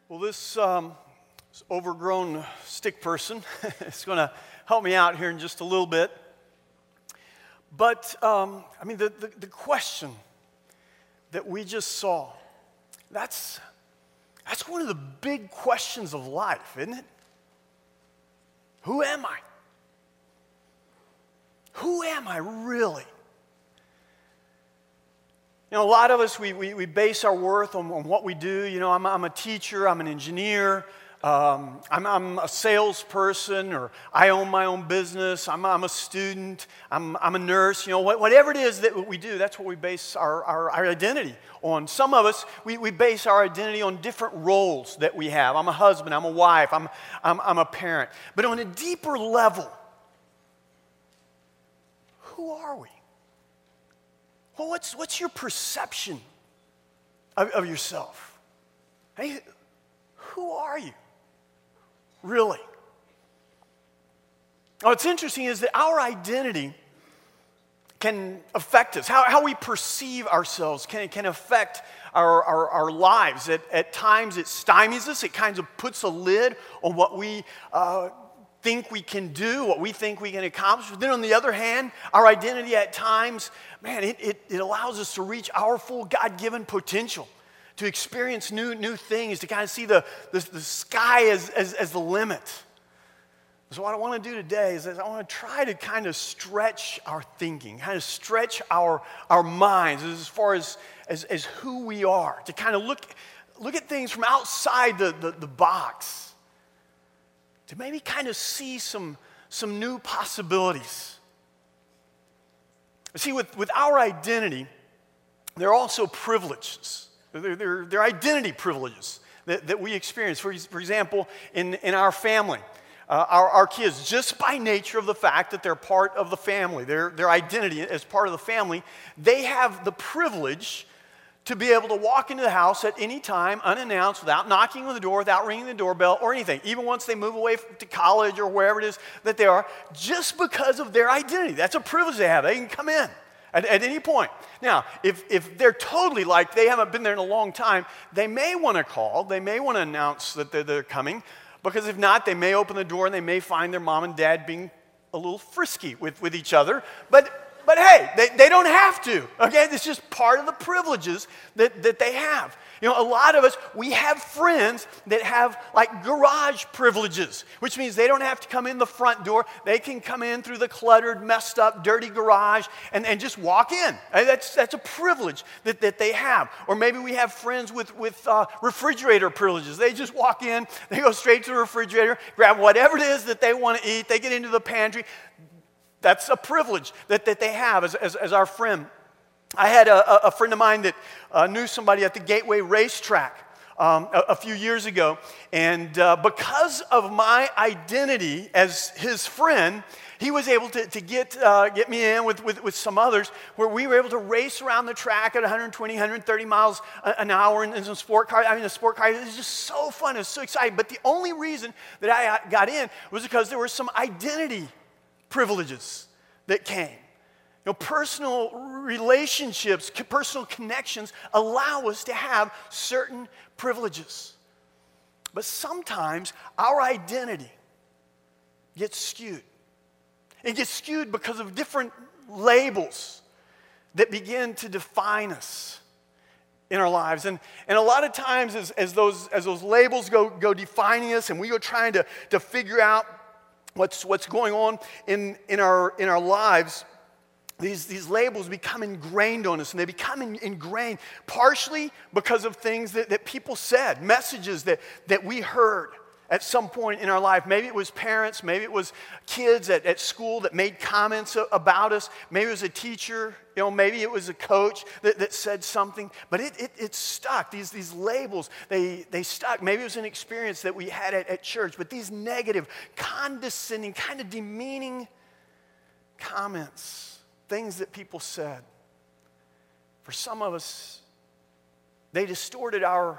Well, this overgrown stick person is going to help me out here in just a little bit. But, the question that we just saw, that's one of the big questions of life, isn't it? Who am I? Who am I really? You know, a lot of us, we base our worth on what we do. You know, I'm a teacher, I'm an engineer, I'm a salesperson, or I own my own business, I'm a student, I'm a nurse. You know, whatever it is that we do, that's what we base our identity on. Some of us, we base our identity on different roles that we have. I'm a husband, I'm a wife, I'm a parent. But on a deeper level, who are we? Well, what's your perception of yourself? Hey, who are you, really? What's interesting is that our identity can affect us. How we perceive ourselves can affect our lives. At times it stymies us. It kind of puts a lid on what we think we can do, what we think we can accomplish. But then on the other hand, our identity at times, man, it allows us to reach our full God-given potential, to experience new things, to kind of see the sky as the limit. So what I want to do today is I want to try to kind of stretch our thinking, kind of stretch our minds as far as who we are, to kind of look at things from outside the box, to maybe kind of see some new possibilities. See, with our identity, there are also privileges. There are identity privileges that we experience. For example, in our family, our kids, just by nature of the fact that they're part of the family, their identity as part of the family, they have the privilege to be able to walk into the house at any time, unannounced, without knocking on the door, without ringing the doorbell or anything, even once they move away to college or wherever it is that they are, just because of their identity. That's a privilege they have. They can come in at any point. Now, if they're totally like they haven't been there in a long time, they may want to call, they may want to announce that they're coming, because if not, they may open the door and they may find their mom and dad being a little frisky with each other. But hey, they don't have to, okay? It's just part of the privileges that they have. You know, a lot of us, we have friends that have like garage privileges, which means they don't have to come in the front door. They can come in through the cluttered, messed up, dirty garage and just walk in. That's a privilege that they have. Or maybe we have friends with refrigerator privileges. They just walk in, they go straight to the refrigerator, grab whatever it is that they want to eat, they get into the pantry. That's a privilege that they have as our friend. I had a friend of mine that knew somebody at the Gateway Racetrack a few years ago, and because of my identity as his friend, he was able to get me in with some others, where we were able to race around the track at 120, 130 miles an hour in some sport car. I mean, the sport car, it was just so fun, it was so exciting. But the only reason that I got in was because there were some identity privileges that came. You know, personal relationships, personal connections allow us to have certain privileges. But sometimes our identity gets skewed. It gets skewed because of different labels that begin to define us in our lives. And a lot of times as those labels go defining us, and we go trying to figure out what's going on in our lives, these labels become ingrained on us, and they become ingrained partially because of things that people said, messages that we heard at some point in our life. Maybe it was parents, maybe it was kids at school that made comments about us, maybe it was a teacher, you know, maybe it was a coach that said something, but it stuck. These labels, they stuck. Maybe it was an experience that we had at church, but these negative, condescending, kind of demeaning comments, things that people said, for some of us, they distorted our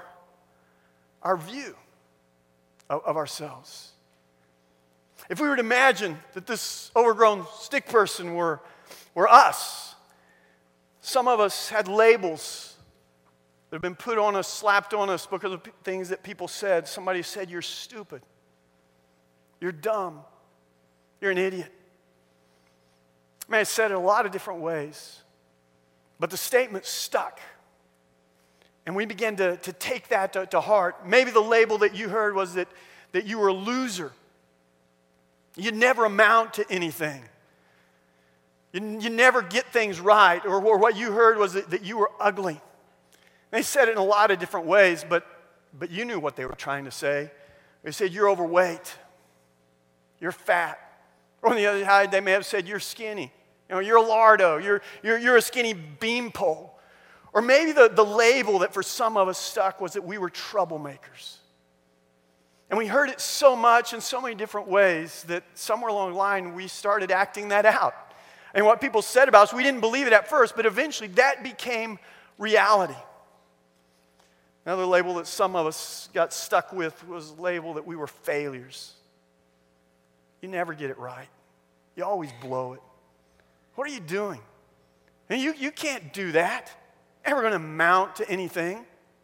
view of ourselves. If we were to imagine that this overgrown stick person were us, some of us had labels that have been put on us, slapped on us because of things that people said. Somebody said, you're stupid. You're dumb. You're an idiot. I mean, I said it a lot of different ways, but the statement stuck. And we began to take that to heart. Maybe the label that you heard was that you were a loser. You'd never amount to anything. You never get things right. Or what you heard was that you were ugly. They said it in a lot of different ways, but you knew what they were trying to say. They said, you're overweight. You're fat. Or on the other side, they may have said, you're skinny. You're a lardo. You're a skinny beanpole. Or maybe the label that for some of us stuck was that we were troublemakers. And we heard it so much in so many different ways that somewhere along the line we started acting that out. And what people said about us, we didn't believe it at first, but eventually that became reality. Another label that some of us got stuck with was the label that we were failures. You never get it right. You always blow it. What are you doing? And you can't do that. Never going to amount to anything.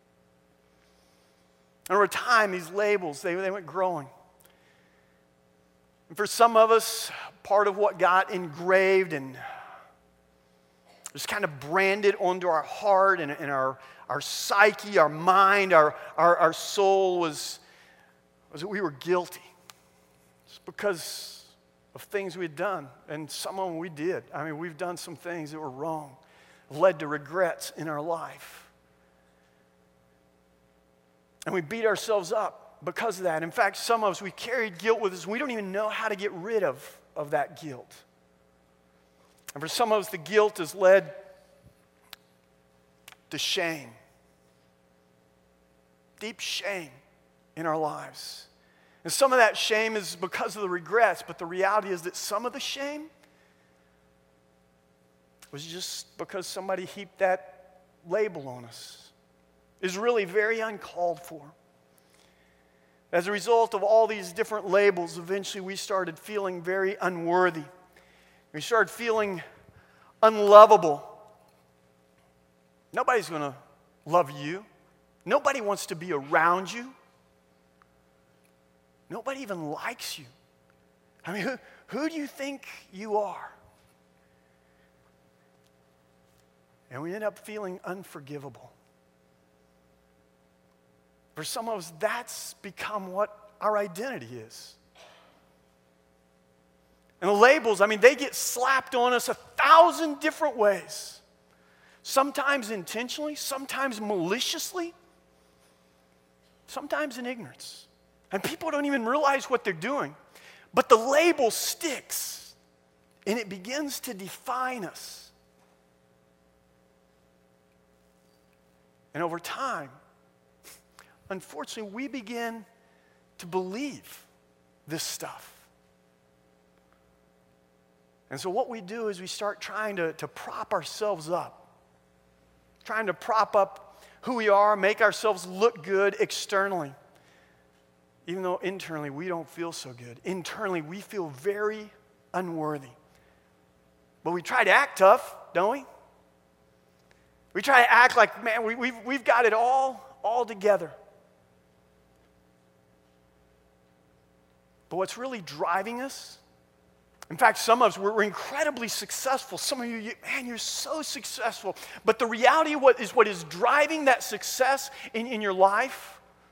And over time, these labels, they went growing. And for some of us, part of what got engraved and just kind of branded onto our heart and our psyche, our mind, our soul was that we were guilty. It's because of things we had done, and some of them we did. I mean, we've done some things that were wrong, led to regrets in our life. And we beat ourselves up because of that. In fact, some of us, we carried guilt with us. We don't even know how to get rid of that guilt. And for some of us, the guilt has led to shame. Deep shame in our lives. And some of that shame is because of the regrets, but the reality is that some of the shame was just because somebody heaped that label on us. Is really very uncalled for. As a result of all these different labels, eventually we started feeling very unworthy. We started feeling unlovable. Nobody's going to love you. Nobody wants to be around you. Nobody even likes you. I mean, who do you think you are? And we end up feeling unforgivable. For some of us, that's become what our identity is. And the labels, I mean, they get slapped on us 1,000 different ways. Sometimes intentionally, sometimes maliciously, sometimes in ignorance. And people don't even realize what they're doing. But the label sticks, and it begins to define us. And over time, unfortunately, we begin to believe this stuff. And so what we do is we start trying to prop ourselves up. Trying to prop up who we are, make ourselves look good externally. Even though internally we don't feel so good. Internally we feel very unworthy. But we try to act tough, don't we? We try to act like, man, we've got it all together. But what's really driving us, in fact, some of us, we're incredibly successful. Some of you, man, you're so successful. But the reality of what is driving that success in your life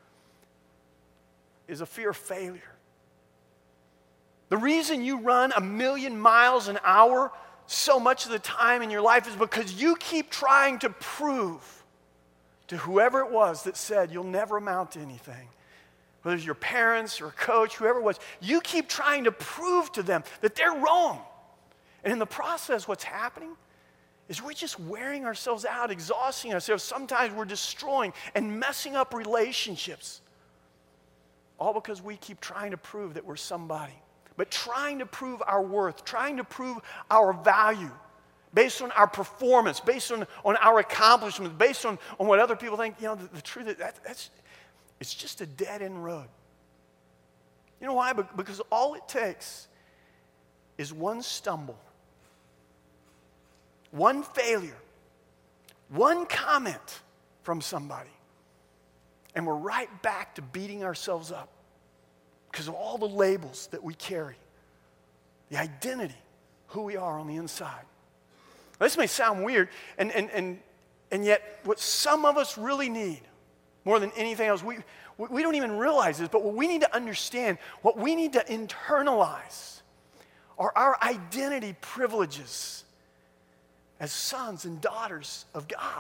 is a fear of failure. The reason you run 1,000,000 miles an hour so much of the time in your life is because you keep trying to prove to whoever it was that said you'll never amount to anything. Whether it's your parents or a coach, whoever it was, you keep trying to prove to them that they're wrong. And in the process, what's happening is we're just wearing ourselves out, exhausting ourselves. Sometimes we're destroying and messing up relationships. All because we keep trying to prove that we're somebody. But trying to prove our worth, trying to prove our value based on our performance, based on our accomplishments, based on what other people think. You know, the truth is that's it's just a dead-end road. You know why? Because all it takes is one stumble, one failure, one comment from somebody. And we're right back to beating ourselves up because of all the labels that we carry. The identity, who we are on the inside. This may sound weird, and yet what some of us really need, more than anything else, we don't even realize this, but what we need to understand, what we need to internalize are our identity privileges as sons and daughters of God.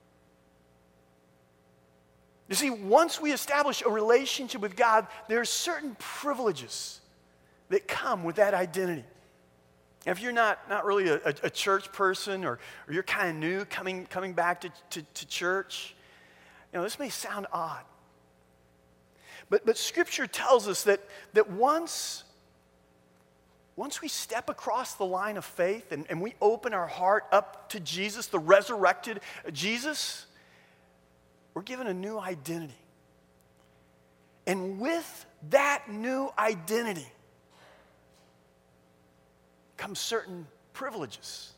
You see, once we establish a relationship with God, there are certain privileges that come with that identity. If you're not really a church person, or you're kind of new coming back to church, this may sound odd. But Scripture tells us that once we step across the line of faith and we open our heart up to Jesus, the resurrected Jesus, we're given a new identity. And with that new identity comes certain privileges.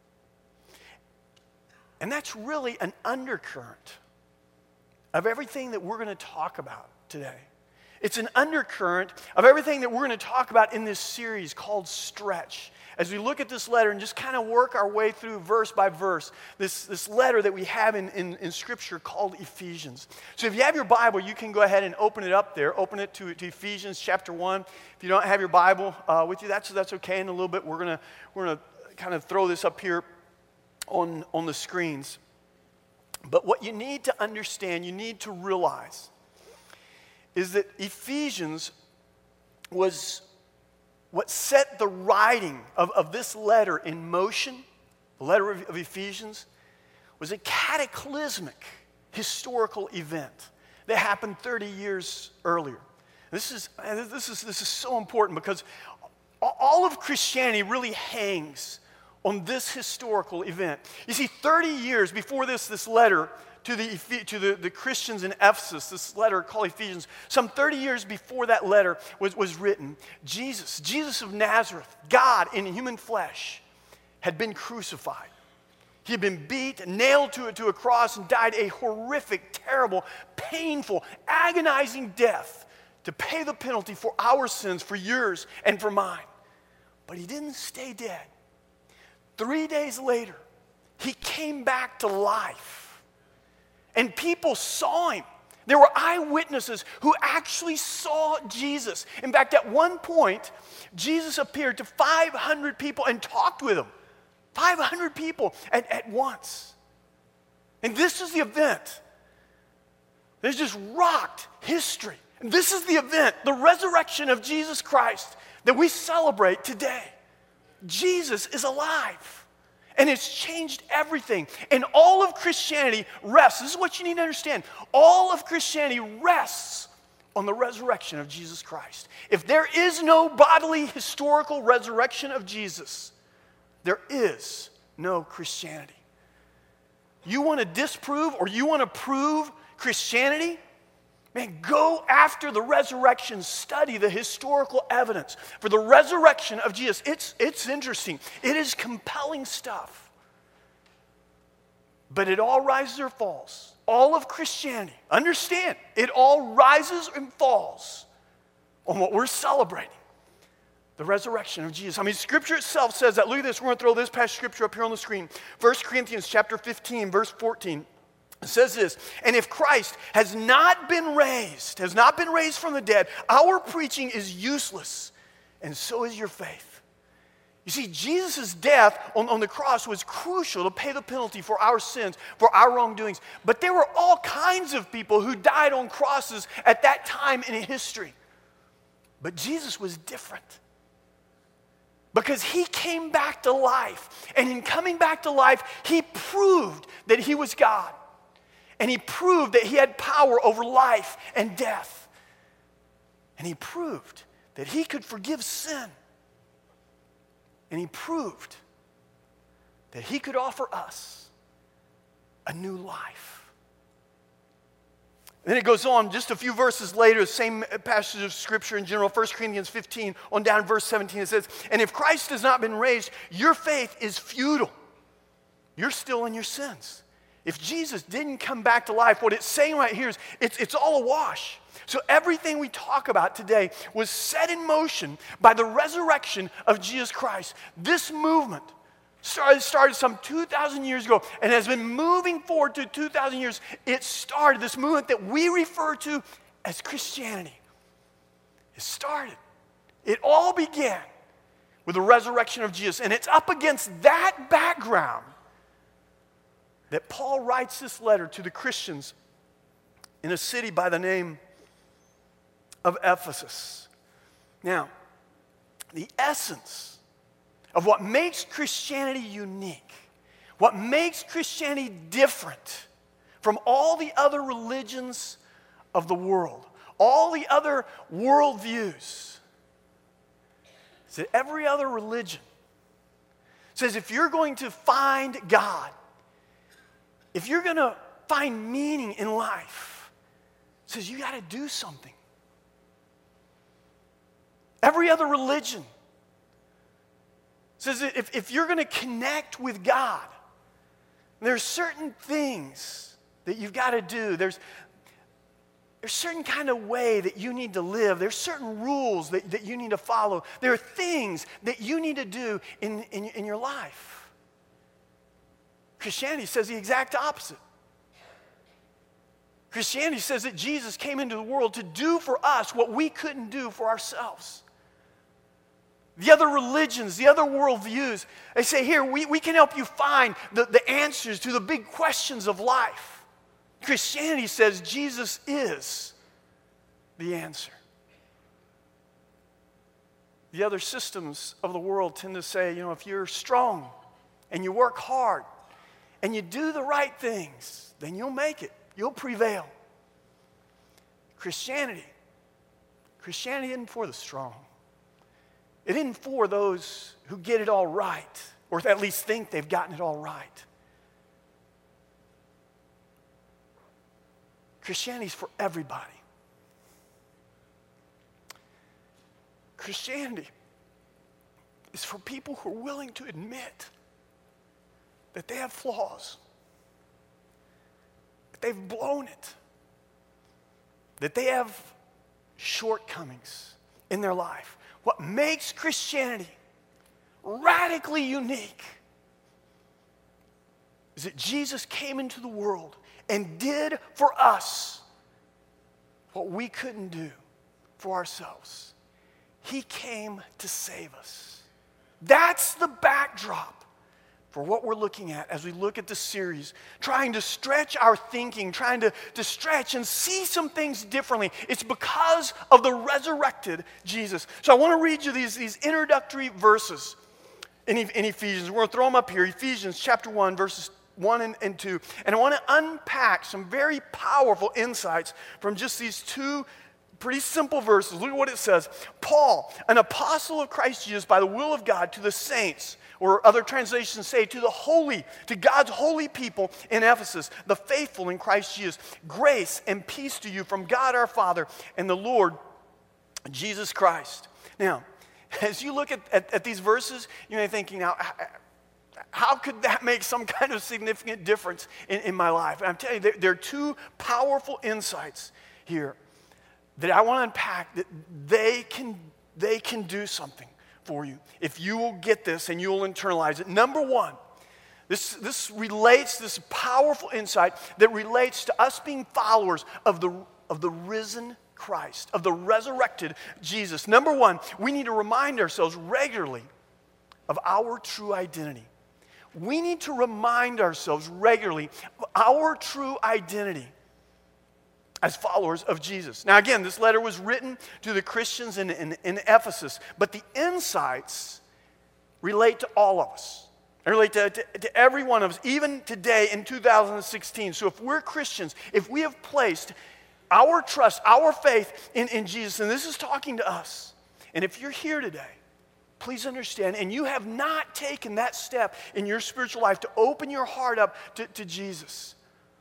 And that's really an undercurrent of everything that we're going to talk about today. It's an undercurrent of everything that we're going to talk about in this series called Stretch. As we look at this letter and just kind of work our way through verse by verse, this letter that we have in Scripture called Ephesians. So if you have your Bible, you can go ahead and open it up there. Open it to Ephesians chapter 1. If you don't have your Bible with you, that's okay. In a little bit, we're gonna kind of throw this up here on the screens. But what you need to understand, you need to realize, is that Ephesians was what set the writing of this letter in motion. The letter of Ephesians was a cataclysmic historical event that happened 30 years earlier. This is so important because all of Christianity really hangs on this historical event. You see, 30 years before this letter to the Christians in Ephesus, this letter called Ephesians, some 30 years before that letter was written, Jesus of Nazareth, God in human flesh, had been crucified. He had been beat, nailed to a cross, and died a horrific, terrible, painful, agonizing death to pay the penalty for our sins, for yours and for mine. But he didn't stay dead. 3 days later, he came back to life. And people saw him. There were eyewitnesses who actually saw Jesus. In fact, at one point, Jesus appeared to 500 people and talked with them. 500 people at once. And this is the event that just rocked history. And this is the event, the resurrection of Jesus Christ, that we celebrate today. Jesus is alive. And it's changed everything. And all of Christianity rests. This is what you need to understand. All of Christianity rests on the resurrection of Jesus Christ. If there is no bodily historical resurrection of Jesus, there is no Christianity. You want to disprove or you want to prove Christianity? Man, go after the resurrection. Study the historical evidence for the resurrection of Jesus. It's interesting. It is compelling stuff. But it all rises or falls. All of Christianity, understand, it all rises and falls on what we're celebrating. The resurrection of Jesus. I mean, Scripture itself says that. Look at this. We're going to throw this past Scripture up here on the screen. 1 Corinthians chapter 15, verse 14. It says this, and if Christ has not been raised from the dead, our preaching is useless, and so is your faith. You see, Jesus' death on the cross was crucial to pay the penalty for our sins, for our wrongdoings. But there were all kinds of people who died on crosses at that time in history. But Jesus was different. Because he came back to life. And in coming back to life, he proved that he was God. And he proved that he had power over life and death. And he proved that he could forgive sin. And he proved that he could offer us a new life. And then it goes on just a few verses later, the same passage of Scripture in general, 1 Corinthians 15, on down verse 17, it says, and if Christ has not been raised, your faith is futile. You're still in your sins. if Jesus didn't come back to life, what it's saying right here is it's all a wash. So everything we talk about today was set in motion by the resurrection of Jesus Christ. This movement started some 2,000 years ago and has been moving forward to 2,000 years. It started, this movement that we refer to as Christianity. It started. It all began with the resurrection of Jesus. And it's up against that background that Paul writes this letter to the Christians in a city by the name of Ephesus. Now, the essence of what makes Christianity unique, what makes Christianity different from all the other religions of the world, all the other worldviews, is that every other religion says if you're going to find God, if you're going to find meaning in life, it says you got to do something. Every other religion says that if you're going to connect with God, there's certain things that you've got to do. There's a certain kind of way that you need to live. There's certain rules that you need to follow. There are things that you need to do in your life. Christianity says the exact opposite. Christianity says that Jesus came into the world to do for us what we couldn't do for ourselves. The other religions, the other worldviews, they say, here, we can help you find the answers to the big questions of life. Christianity says Jesus is the answer. The other systems of the world tend to say, if you're strong and you work hard and you do the right things, then you'll make it. You'll prevail. Christianity isn't for the strong. It isn't for those who get it all right, or at least think they've gotten it all right. Christianity is for everybody. Christianity is for people who are willing to admit that they have flaws, that they've blown it, that they have shortcomings in their life. What makes Christianity radically unique is that Jesus came into the world and did for us what we couldn't do for ourselves. He came to save us. That's the backdrop for what we're looking at as we look at this series, trying to stretch our thinking, trying to stretch and see some things differently. It's because of the resurrected Jesus. So I want to read you these introductory verses in Ephesians. We're going to throw them up here. Ephesians chapter 1, verses 1 and 2. And I want to unpack some very powerful insights from just these two pretty simple verses. Look at what it says. Paul, an apostle of Christ Jesus by the will of God, to the saints, or other translations say to God's holy people in Ephesus, the faithful in Christ Jesus. Grace and peace to you from God our Father and the Lord Jesus Christ. Now, as you look at these verses, you may be thinking, now, how could that make some kind of significant difference in my life? And I'm telling you, there are two powerful insights here that I want to unpack, that they can do something for you if you will get this and you will internalize it. Number one, this powerful insight that relates to us being followers of the risen Christ, of the resurrected Jesus. Number one, we need to remind ourselves regularly of our true identity. We need to remind ourselves regularly of our true identity as followers of Jesus. Now again, this letter was written to the Christians in Ephesus, but the insights relate to all of us. They relate to every one of us, even today in 2016. So if we're Christians, if we have placed our trust, our faith in Jesus, and this is talking to us, and if you're here today, please understand, and you have not taken that step in your spiritual life to open your heart up to Jesus,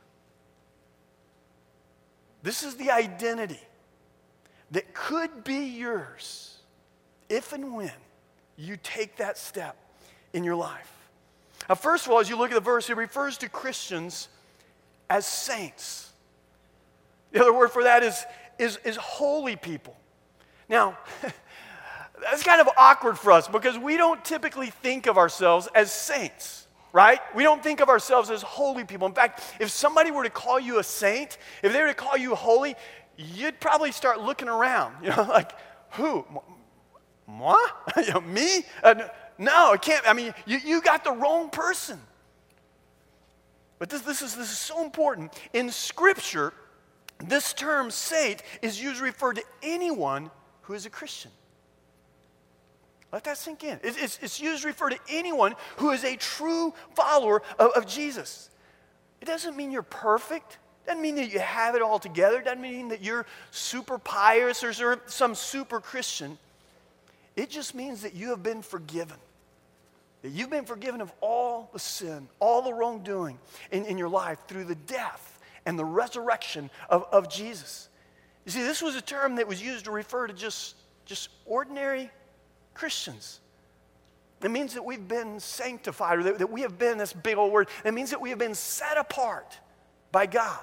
this is the identity that could be yours if and when you take that step in your life. Now, first of all, as you look at the verse, it refers to Christians as saints. The other word for that is holy people. Now, that's kind of awkward for us because we don't typically think of ourselves as saints, right? We don't think of ourselves as holy people. In fact, if somebody were to call you a saint, if they were to call you holy, you'd probably start looking around, like, who? Moi? Me? No, it can't. I mean, you got the wrong person. But this is so important. In Scripture, this term saint is usually referred to anyone who is a Christian. Let that sink in. It's usually referred to anyone who is a true follower of Jesus. It doesn't mean you're perfect. It doesn't mean that you have it all together. It doesn't mean that you're super pious or some super Christian. It just means that you have been forgiven. That you've been forgiven of all the sin, all the wrongdoing in your life through the death and the resurrection of Jesus. You see, this was a term that was used to refer to just ordinary Christians. It means that we've been sanctified, or that we have been, this big old word, it means that we have been set apart by God.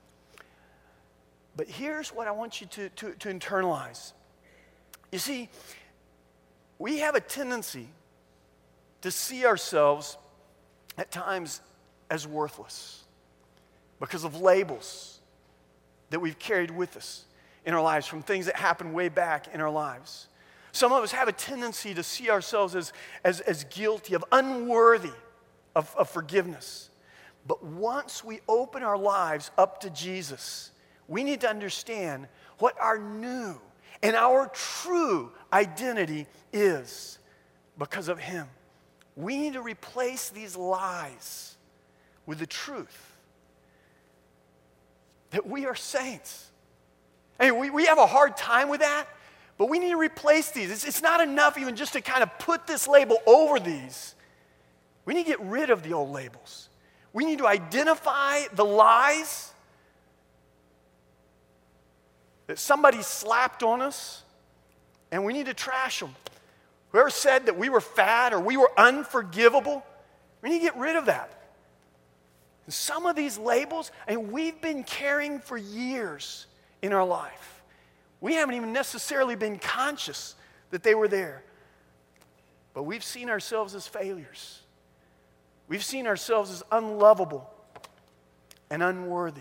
But here's what I want you to internalize. You see, we have a tendency to see ourselves at times as worthless because of labels that we've carried with us in our lives from things that happened way back in our lives. Some of us have a tendency to see ourselves as guilty, of unworthy of forgiveness. But once we open our lives up to Jesus, we need to understand what our new and our true identity is because of Him. We need to replace these lies with the truth that we are saints. I mean, we have a hard time with that, but we need to replace these. It's not enough even just to kind of put this label over these. We need to get rid of the old labels. We need to identify the lies that somebody slapped on us, and we need to trash them. Whoever said that we were fat or we were unforgivable, we need to get rid of that. And some of these labels, and we've been carrying for years in our life. We haven't even necessarily been conscious that they were there. But we've seen ourselves as failures. We've seen ourselves as unlovable and unworthy.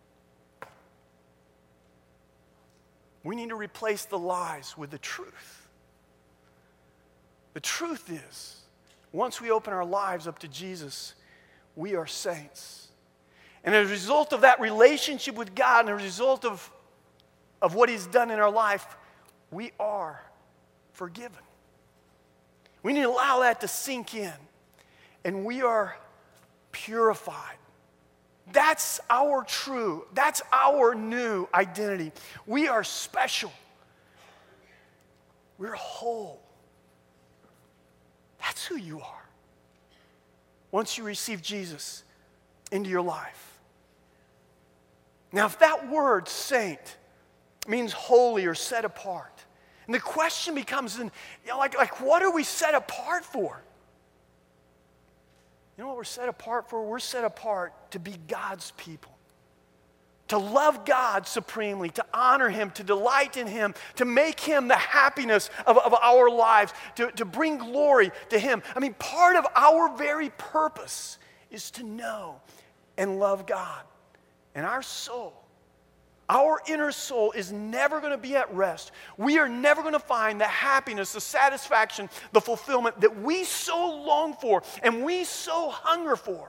We need to replace the lies with the truth. The truth is, once we open our lives up to Jesus, we are saints. And as a result of that relationship with God and as a result of what He's done in our life, we are forgiven. We need to allow that to sink in. And we are purified. That's our new identity. We are special. We're whole. That's who you are once you receive Jesus into your life. Now, if that word saint means holy or set apart, and the question becomes, like what are we set apart for? You know what we're set apart for? We're set apart to be God's people. To love God supremely, to honor Him, to delight in Him, to make Him the happiness of our lives, to bring glory to Him. I mean, part of our very purpose is to know and love God. And our soul, our inner soul is never going to be at rest. We are never going to find the happiness, the satisfaction, the fulfillment that we so long for and we so hunger for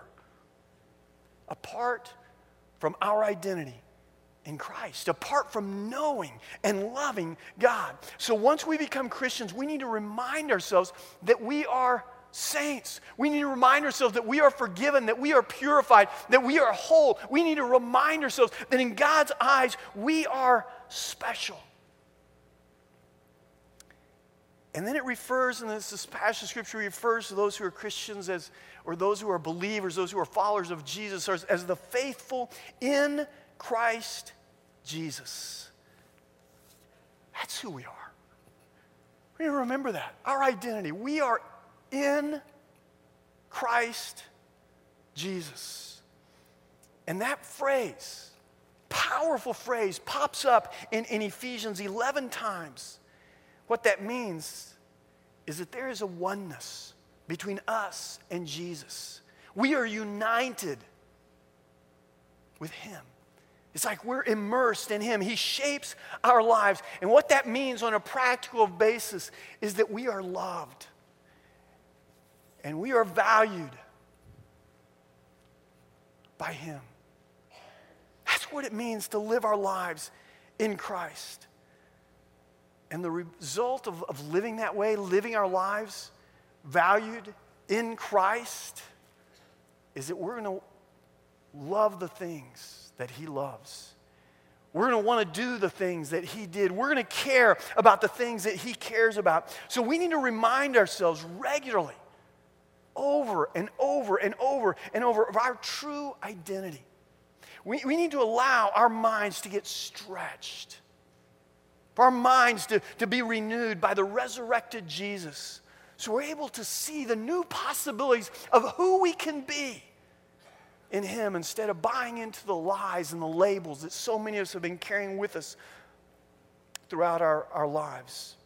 apart from our identity in Christ, apart from knowing and loving God. So once we become Christians, we need to remind ourselves that we are saints. We need to remind ourselves that we are forgiven, that we are purified, that we are whole. We need to remind ourselves that in God's eyes, we are special. And then it refers, and this passage of Scripture refers to those who are Christians or those who are believers, those who are followers of Jesus, as the faithful in Christ Jesus. That's who we are. We need to remember that. Our identity. We are in Christ Jesus. And that phrase, powerful phrase, pops up in Ephesians 11 times. What that means is that there is a oneness between us and Jesus. We are united with him. It's like we're immersed in him. He shapes our lives. And what that means on a practical basis is that we are loved and we are valued by him. That's what it means to live our lives in Christ. And the result of living that way, living our lives valued in Christ, is that we're going to love the things that he loves. We're going to want to do the things that he did. We're going to care about the things that he cares about. So we need to remind ourselves regularly, over and over and over and over, of our true identity. We need to allow our minds to get stretched, for our minds to be renewed by the resurrected Jesus, so we're able to see the new possibilities of who we can be in him, instead of buying into the lies and the labels that so many of us have been carrying with us throughout our lives.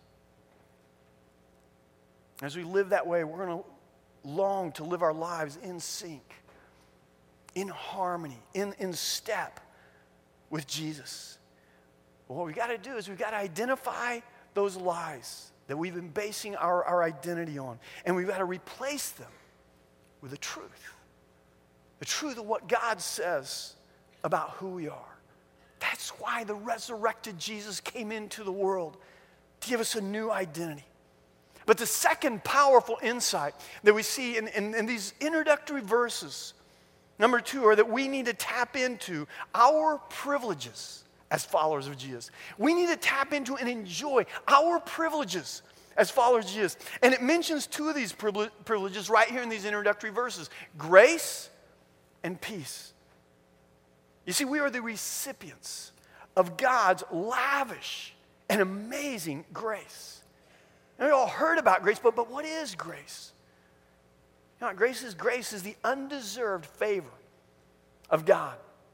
As we live that way, we're going to long to live our lives in sync, in harmony, in step with Jesus. Well, what we got to do is we've got to identify those lies that we've been basing our identity on, and we've got to replace them with the truth. The truth of what God says about who we are. That's why the resurrected Jesus came into the world, to give us a new identity. But the second powerful insight that we see in these introductory verses, number 2, are that we need to tap into our privileges as followers of Jesus. We need to tap into and enjoy our privileges as followers of Jesus. And it mentions 2 of these privileges right here in these introductory verses: grace and peace. You see, we are the recipients of God's lavish and amazing grace. And we all heard about grace, but what is grace? You know what grace is? Grace is the undeserved favor of God.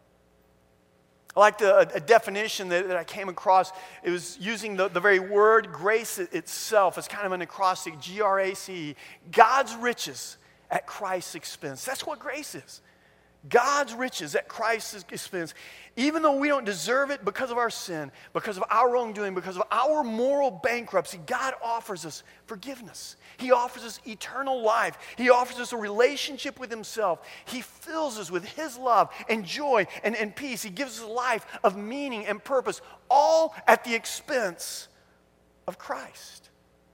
I like a definition that I came across. It was using the very word grace itself. It's kind of an acrostic, G-R-A-C-E. God's riches at Christ's expense. That's what grace is. God's riches at Christ's expense. Even though we don't deserve it because of our sin, because of our wrongdoing, because of our moral bankruptcy, God offers us forgiveness. He offers us eternal life. He offers us a relationship with himself. He fills us with his love and joy and peace. He gives us a life of meaning and purpose, all at the expense of Christ.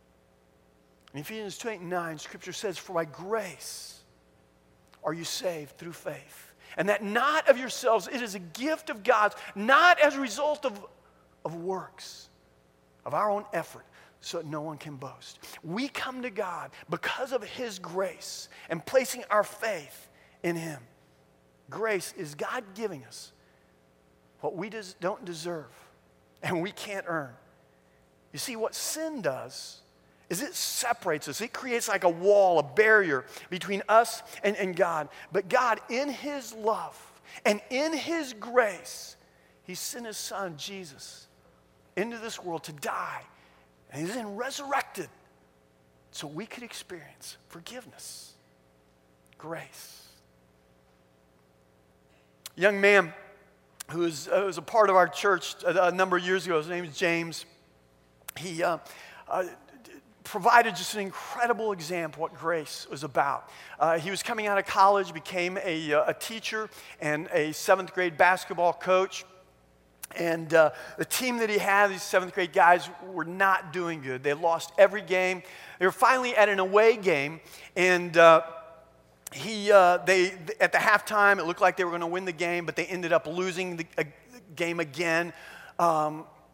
In Ephesians 2:8-9, Scripture says, "For by grace are you saved through faith, and that not of yourselves, it is a gift of God, not as a result of works, of our own effort, so that no one can boast." We come to God because of his grace and placing our faith in him. Grace is God giving us what we don't deserve and we can't earn. You see, what sin does is it separates us. It creates like a wall, a barrier between us and God. But God, in his love and in his grace, he sent his son, Jesus, into this world to die. And he's then resurrected so we could experience forgiveness, grace. A young man who was a part of our church a number of years ago, his name is James. He provided just an incredible example of what grace was about. He was coming out of college, became a teacher and a 7th grade basketball coach. And the team that he had, these 7th grade guys, were not doing good. They lost every game. They were finally at an away game, and at the halftime, it looked like they were going to win the game, but they ended up losing the game again.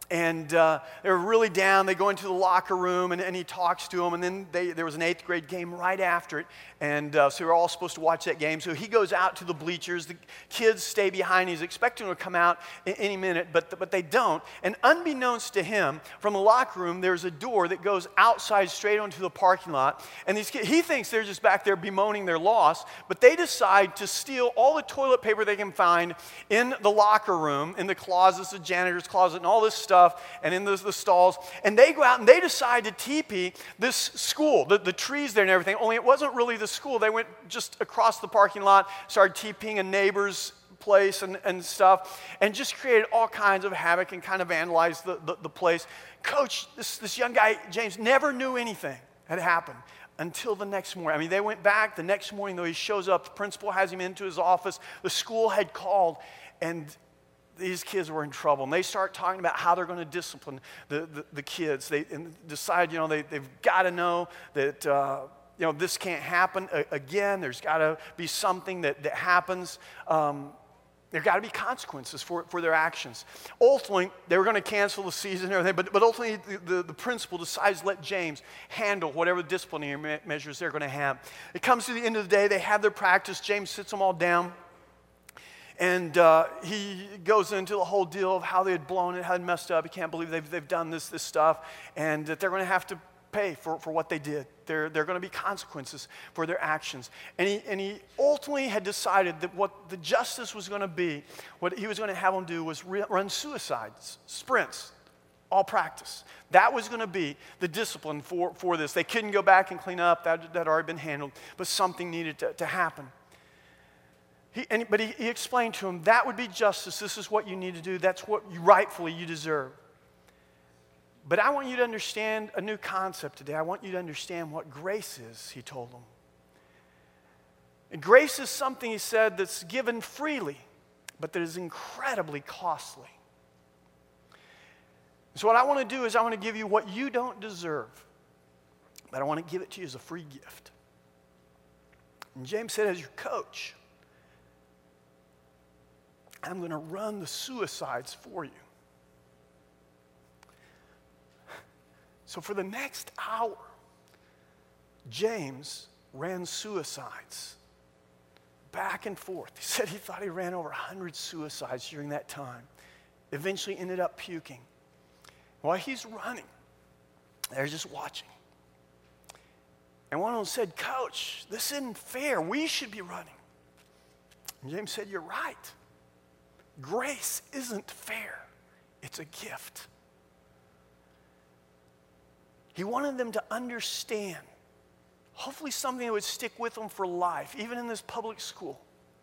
And they were really down. They go into the locker room, and he talks to them. And then there was an 8th grade game right after it. And so we were all supposed to watch that game. So he goes out to the bleachers. The kids stay behind. He's expecting to come out any minute, but they don't. And unbeknownst to him, from the locker room, there's a door that goes outside straight onto the parking lot. And these kids, he thinks they're just back there bemoaning their loss, but they decide to steal all the toilet paper they can find in the locker room, in the closets, the janitor's closet, and all this stuff. And in the stalls, and they go out and they decide to teepee this school, the trees there and everything, only it wasn't really the school. They went just across the parking lot, started teepeeing a neighbor's place and stuff, and just created all kinds of havoc and kind of vandalized the place. Coach, this young guy, James, never knew anything had happened until the next morning. I mean, they went back the next morning, though. He shows up, the principal has him into his office, the school had called, and these kids were in trouble. And they start talking about how they're going to discipline the kids. They decide, they've got to know that, this can't happen again. There's got to be something that happens. There got to be consequences for their actions. Ultimately, they were going to cancel the season and everything, but ultimately the principal decides to let James handle whatever disciplinary measures they're going to have. It comes to the end of the day. They have their practice. James sits them all down. And he goes into the whole deal of how they had blown it, how they messed up. He can't believe they've done this stuff, and that they're going to have to pay for what they did. There are going to be consequences for their actions. And he ultimately had decided that what the justice was going to be, what he was going to have them do was run suicides, sprints, all practice. That was going to be the discipline for this. They couldn't go back and clean up. That had already been handled, but something needed to happen. But he explained to him, that would be justice. This is what you need to do. That's what rightfully you deserve. But I want you to understand a new concept today. I want you to understand what grace is, he told them. And grace is something, he said, that's given freely, but that is incredibly costly. So what I want to do is I want to give you what you don't deserve, but I want to give it to you as a free gift. And James said, as your coach, I'm going to run the suicides for you. So for the next hour, James ran suicides back and forth. He said he thought he ran over 100 suicides during that time. Eventually ended up puking. While he's running, they're just watching. And one of them said, Coach, this isn't fair. We should be running. And James said, you're right. Grace isn't fair. It's a gift. He wanted them to understand, hopefully something that would stick with them for life, even in this public school,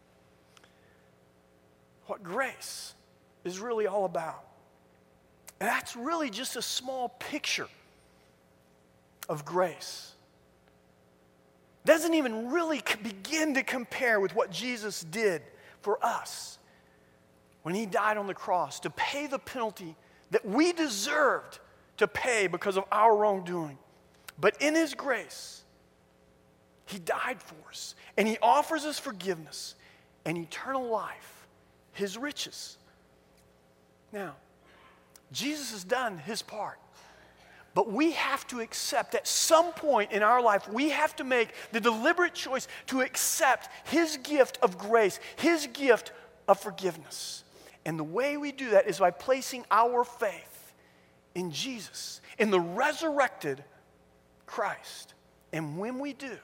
what grace is really all about. And that's really just a small picture of grace. Doesn't even really begin to compare with what Jesus did for us when he died on the cross to pay the penalty that we deserved to pay because of our wrongdoing. But in his grace, he died for us, and he offers us forgiveness and eternal life, his riches. Now, Jesus has done his part, but we have to accept at some point in our life, we have to make the deliberate choice to accept his gift of grace, his gift of forgiveness. And the way we do that is by placing our faith in Jesus, in the resurrected Christ. And when we do,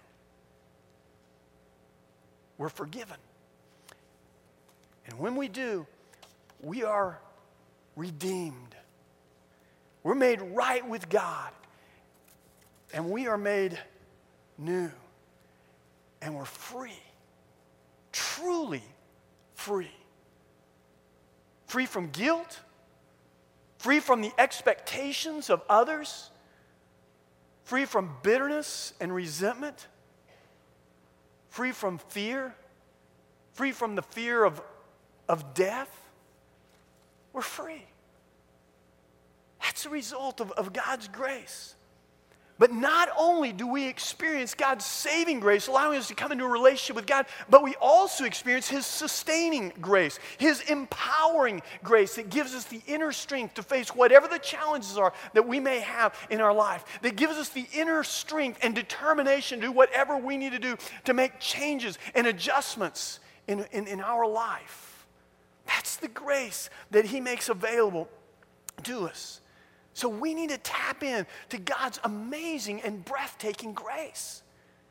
we're forgiven. And when we do, we are redeemed. We're made right with God. And we are made new. And we're free. Truly free. Free from guilt, free from the expectations of others, free from bitterness and resentment, free from fear, free from the fear of death. We're free. That's the result of God's grace. But not only do we experience God's saving grace, allowing us to come into a relationship with God, but we also experience His sustaining grace, His empowering grace that gives us the inner strength to face whatever the challenges are that we may have in our life, that gives us the inner strength and determination to do whatever we need to do to make changes and adjustments in our life. That's the grace that He makes available to us. So we need to tap in to God's amazing and breathtaking grace.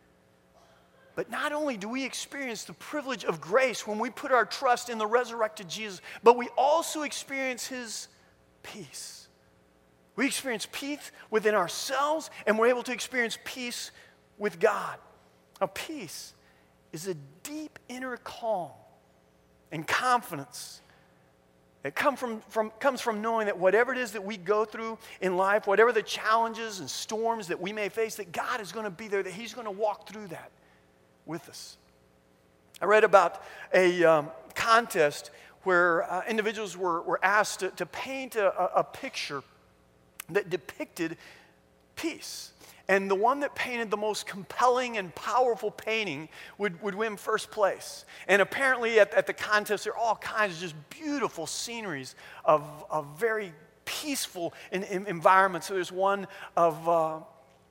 But not only do we experience the privilege of grace when we put our trust in the resurrected Jesus, but we also experience His peace. We experience peace within ourselves, and we're able to experience peace with God. Now, peace is a deep inner calm and confidence. It comes from knowing that whatever it is that we go through in life, whatever the challenges and storms that we may face, that God is going to be there, that He's going to walk through that with us. I read about a contest where individuals were asked to paint a picture that depicted peace. And the one that painted the most compelling and powerful painting would win first place. And apparently at the contest, there are all kinds of just beautiful sceneries of very peaceful environments. So there's one of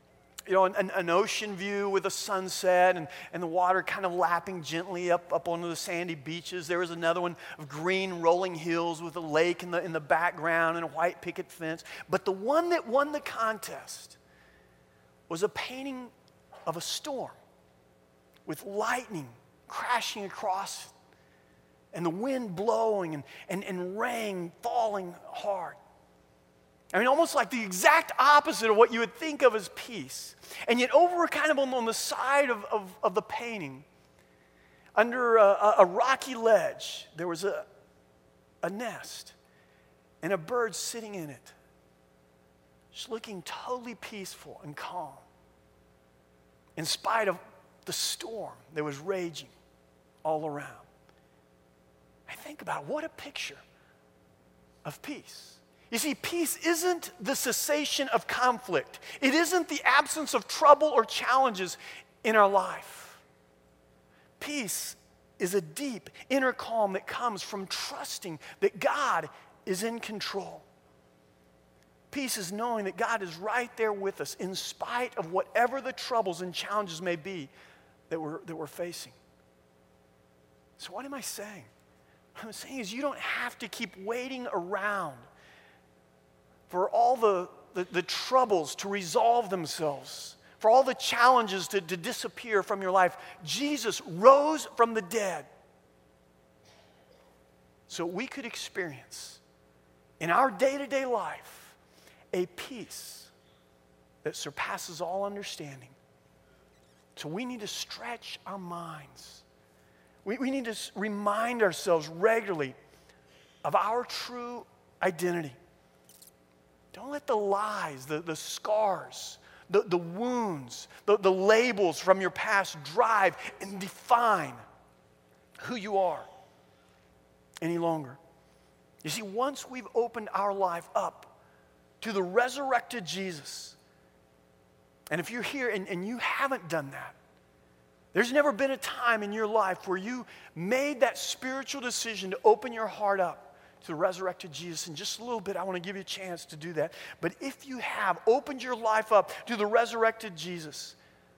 an ocean view with a sunset and the water kind of lapping gently up onto the sandy beaches. There was another one of green rolling hills with a lake in the background and a white picket fence. But the one that won the contest was a painting of a storm with lightning crashing across and the wind blowing and rain falling hard. I mean, almost like the exact opposite of what you would think of as peace. And yet over kind of on the side of the painting, under a rocky ledge, there was a nest and a bird sitting in it, just looking totally peaceful and calm in spite of the storm that was raging all around. I think about what a picture of peace. You see, peace isn't the cessation of conflict. It isn't the absence of trouble or challenges in our life. Peace is a deep inner calm that comes from trusting that God is in control. Peace is knowing that God is right there with us in spite of whatever the troubles and challenges may be that we're facing. So what am I saying? What I'm saying is you don't have to keep waiting around for all the troubles to resolve themselves, for all the challenges to disappear from your life. Jesus rose from the dead so we could experience in our day-to-day life a peace that surpasses all understanding. So we need to stretch our minds. We need to remind ourselves regularly of our true identity. Don't let the lies, the scars, the wounds, the labels from your past drive and define who you are any longer. You see, once we've opened our life up to the resurrected Jesus, and if you're here and you haven't done that, there's never been a time in your life where you made that spiritual decision to open your heart up to the resurrected Jesus. In just a little bit, I want to give you a chance to do that. But if you have opened your life up to the resurrected Jesus,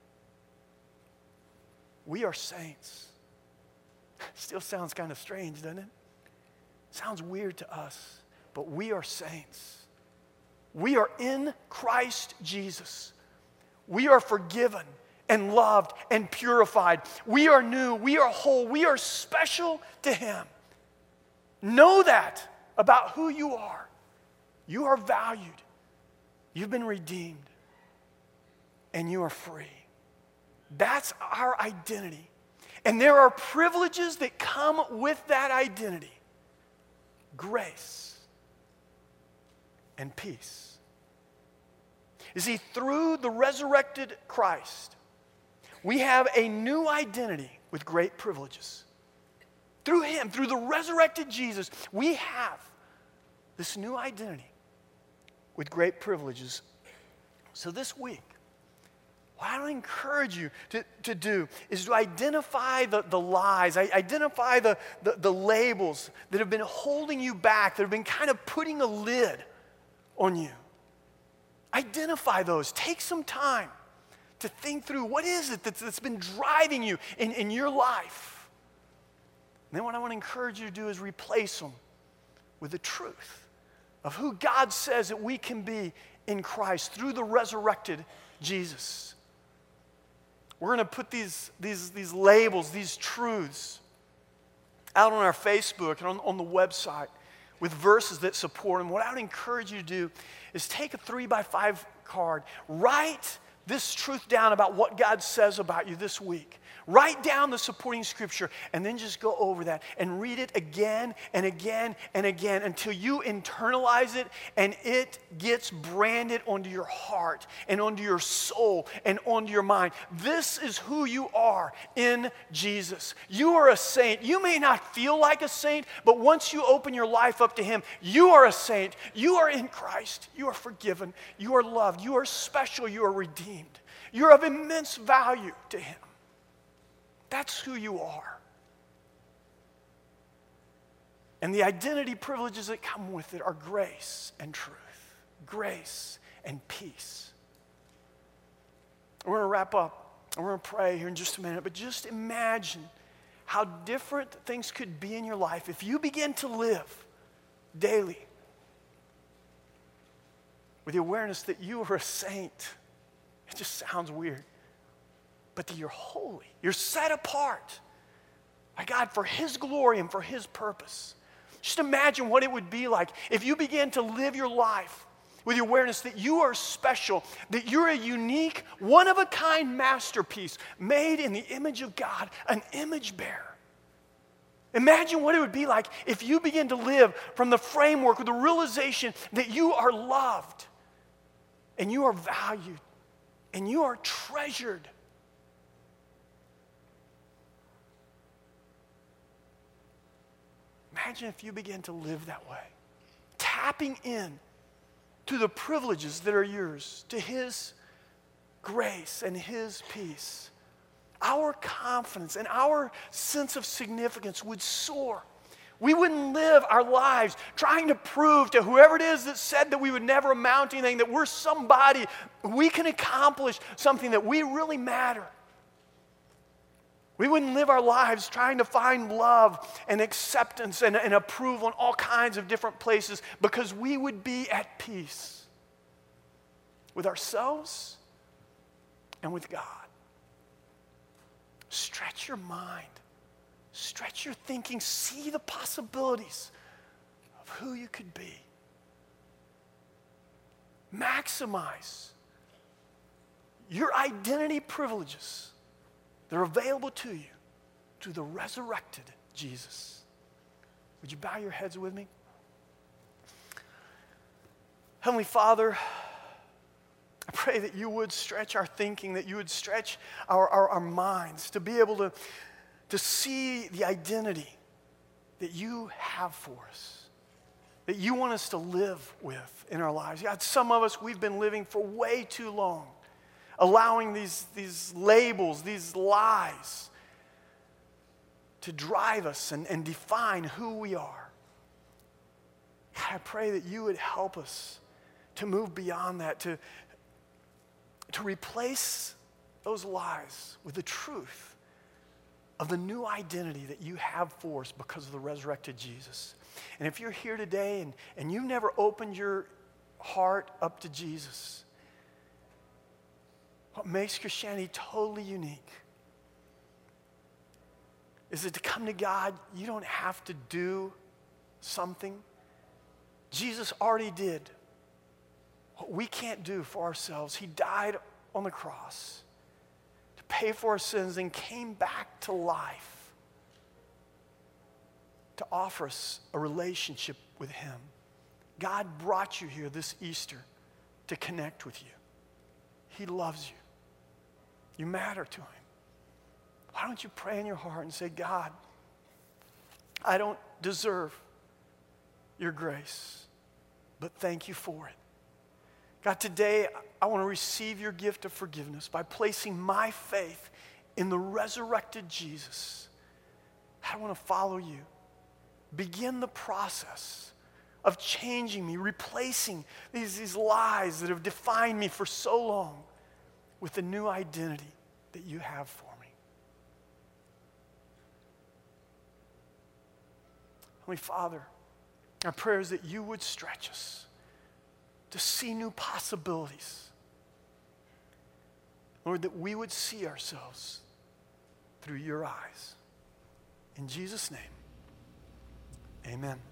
we are saints. Still sounds kind of strange, doesn't it? Sounds weird to us, but we are saints. We are in Christ Jesus. We are forgiven and loved and purified. We are new. We are whole. We are special to Him. Know that about who you are. You are valued. You've been redeemed. And you are free. That's our identity. And there are privileges that come with that identity. Grace and peace. You see, through the resurrected Christ, we have a new identity with great privileges. Through Him, through the resurrected Jesus, we have this new identity with great privileges. So this week, what I would encourage you to do is to identify the lies, identify the labels that have been holding you back, that have been kind of putting a lid on you. Identify those. Take some time to think through what is it that's been driving you in your life. And then what I want to encourage you to do is replace them with the truth of who God says that we can be in Christ through the resurrected Jesus. We're going to put these labels, these truths out on our Facebook and on the website with verses that support them. What I would encourage you to do is take a 3x5 card, write this truth down about what God says about you this week. Write down the supporting scripture and then just go over that and read it again and again and again until you internalize it and it gets branded onto your heart and onto your soul and onto your mind. This is who you are in Jesus. You are a saint. You may not feel like a saint, but once you open your life up to Him, you are a saint. You are in Christ. You are forgiven. You are loved. You are special. You are redeemed. You're of immense value to Him. That's who you are. And the identity privileges that come with it are grace and truth, grace and peace. We're going to wrap up. We're going to pray here in just a minute, but just imagine how different things could be in your life if you begin to live daily with the awareness that you are a saint. It just sounds weird. But that you're holy. You're set apart by God for His glory and for His purpose. Just imagine what it would be like if you began to live your life with the awareness that you are special, that you're a unique, one-of-a-kind masterpiece made in the image of God, an image bearer. Imagine what it would be like if you begin to live from the framework with the realization that you are loved and you are valued and you are treasured. Imagine if you begin to live that way, tapping in to the privileges that are yours, to His grace and His peace. Our confidence and our sense of significance would soar. We wouldn't live our lives trying to prove to whoever it is that said that we would never amount to anything, that we're somebody, we can accomplish something, that we really matter. We wouldn't live our lives trying to find love and acceptance and approval in all kinds of different places, because we would be at peace with ourselves and with God. Stretch your mind. Stretch your thinking. See the possibilities of who you could be. Maximize your identity privileges. They're available to you through the resurrected Jesus. Would you bow your heads with me? Heavenly Father, I pray that you would stretch our thinking, that you would stretch our minds to be able to see the identity that you have for us, that you want us to live with in our lives. God, some of us, we've been living for way too long, allowing these labels, these lies to drive us and define who we are. God, I pray that you would help us to move beyond that, to replace those lies with the truth of the new identity that you have for us because of the resurrected Jesus. And if you're here today and you've never opened your heart up to Jesus, what makes Christianity totally unique is that to come to God, you don't have to do something. Jesus already did what we can't do for ourselves. He died on the cross to pay for our sins and came back to life to offer us a relationship with Him. God brought you here this Easter to connect with you. He loves you. You matter to Him. Why don't you pray in your heart and say, God, I don't deserve your grace, but thank you for it. God, today I want to receive your gift of forgiveness by placing my faith in the resurrected Jesus. I want to follow you. Begin the process of changing me, replacing these lies that have defined me for so long with the new identity that you have for me. Holy Father, our prayer is that you would stretch us to see new possibilities. Lord, that we would see ourselves through your eyes. In Jesus' name, amen.